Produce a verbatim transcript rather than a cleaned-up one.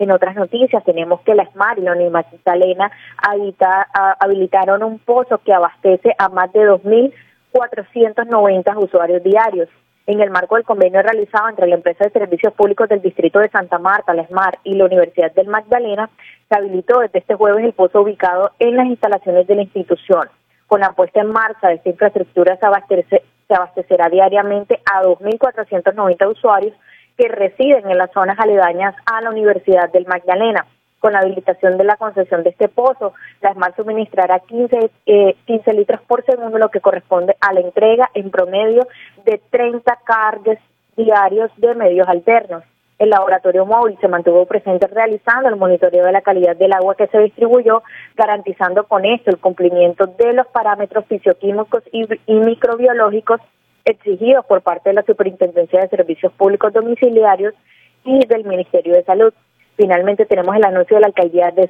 En otras noticias tenemos que la ESMAD y la Universidad Magdalena habita, a, habilitaron un pozo que abastece a más de dos mil cuatrocientos noventa usuarios diarios. En el marco del convenio realizado entre la empresa de servicios públicos del distrito de Santa Marta, la ESMAD y la Universidad del Magdalena, se habilitó desde este jueves el pozo ubicado en las instalaciones de la institución. Con la puesta en marcha de esta infraestructura se, abastece, se abastecerá diariamente a dos mil cuatrocientos noventa usuarios que residen en las zonas aledañas a la Universidad del Magdalena. Con la habilitación de la concesión de este pozo, la ESMAD suministrará quince, eh, quince litros por segundo, lo que corresponde a la entrega en promedio de treinta cargas diarios de medios alternos. El laboratorio móvil se mantuvo presente realizando el monitoreo de la calidad del agua que se distribuyó, garantizando con esto el cumplimiento de los parámetros fisioquímicos y, y microbiológicos exigidos por parte de la Superintendencia de Servicios Públicos Domiciliarios y del Ministerio de Salud. Finalmente tenemos el anuncio de la alcaldía de